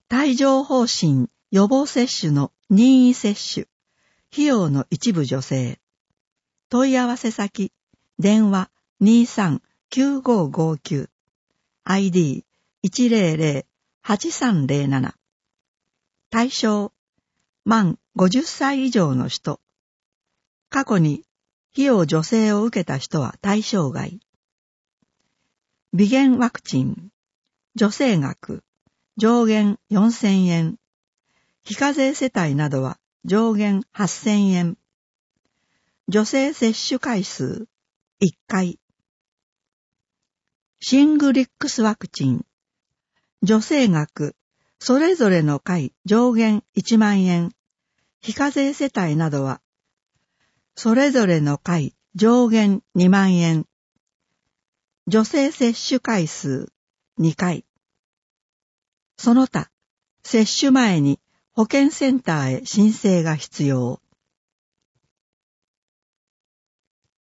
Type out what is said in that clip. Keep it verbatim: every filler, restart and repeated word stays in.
帯状疱疹予防接種の任意接種、費用の一部助成。問い合わせ先、電話 にさんきゅうごごきゅう、アイディーいちゼロゼロはちさんゼロなな。対象、満ごじゅっさい以上の人。過去に費用助成を受けた人は対象外。鼻炎ワクチン、助成額、上限よんせんえん。非課税世帯などは上限はっせんえん。助成接種回数、いっかい。シングリックスワクチン、助成額、それぞれの回上限いちまんえん。非課税世帯などは、それぞれの回上限にまんえん。助成接種回数、にかい。その他、接種前に保健センターへ申請が必要。